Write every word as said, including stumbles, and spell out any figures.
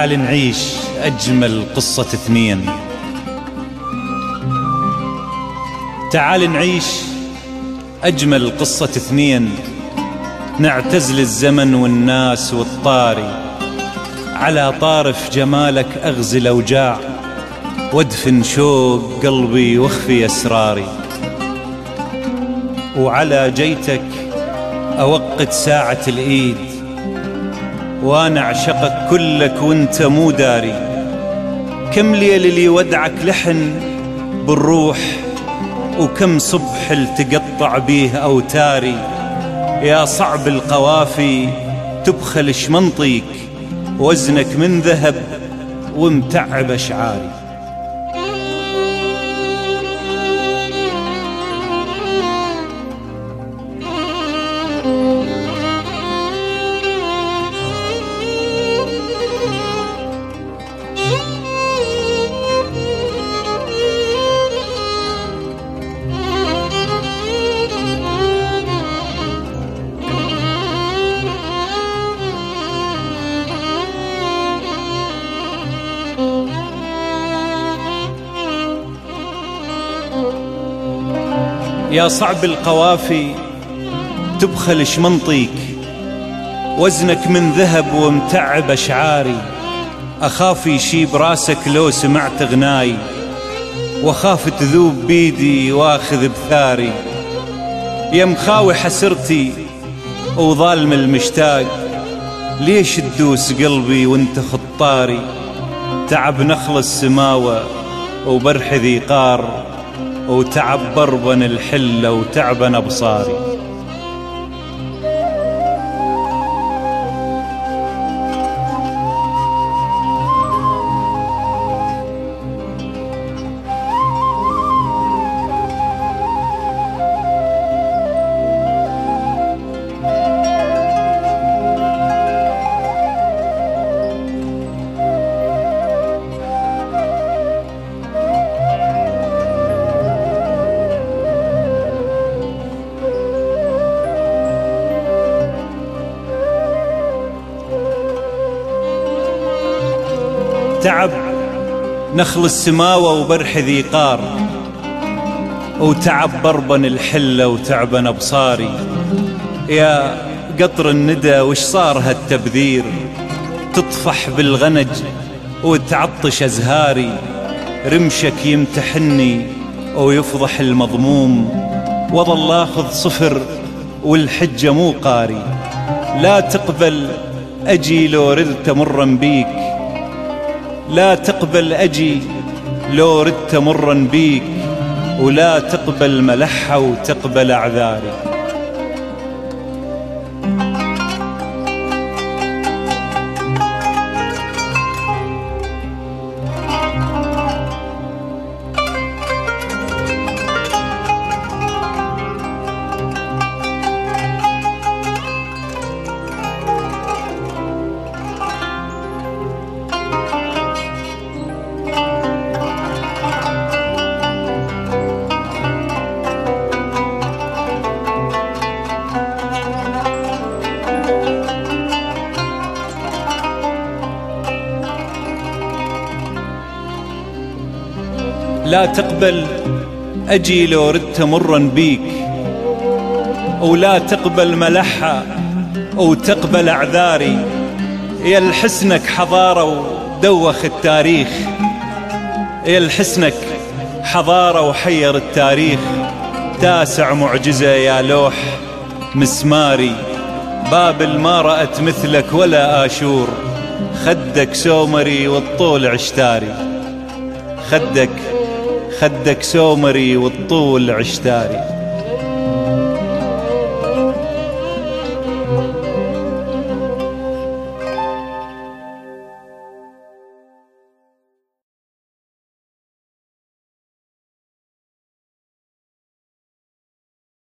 تعال نعيش أجمل قصة اثنين. تعال نعيش أجمل قصة اثنين، نعتزل الزمن والناس والطاري، على طارف جمالك أغزل أوجاع، وادفن شوق قلبي واخفي أسراري، وعلى جيتك أوقت ساعة الإيد، وأنا أعشقك كلك وانت مو داري. كم ليل اللي ودعك لحن بالروح، وكم صبح التقطع بيه أوتاري. يا صعب القوافي تبخل شمنطيك، وزنك من ذهب ومتعب أشعاري. يا صعب القوافي تبخل شمنطيك، وزنك من ذهب ومتعب أشعاري. أخاف يشيب راسك لو سمعت غناي، وخاف تذوب بيدي واخذ بثاري. يا مخاوي حسرتي وظالم المشتاق، ليش تدوس قلبي وانت خطاري؟ تعب نخل السماوة وبرح ذي قار، وتعب بربن الحلة وتعبن أبصاري. تعب نخل السماوة وبرح ذي قار، وتعب بربن الحلة وتعبن أبصاري. يا قطر الندى وش صار هالتبذير، تطفح بالغنج وتعطش أزهاري. رمشك يمتحني ويفضح المضموم، وظل آخذ صفر والحجة مو قاري. لا تقبل أجي لو ردت مرا بيك، لا تقبل أجي لو ردت مرا بيك، ولا تقبل ملحة وتقبل أعذاري. لا تقبل أجي لو ردت مرا بيك، ولا تقبل ملحة وتقبل أعذاري. يا الحسنك حضارة ودوخ التاريخ، يا الحسنك حضارة وحير التاريخ. تاسع معجزة يا لوح مسماري، بابل ما رأت مثلك ولا آشور. خدك سومري والطول عشتاري، خدك خدك سومري والطول عشتاري.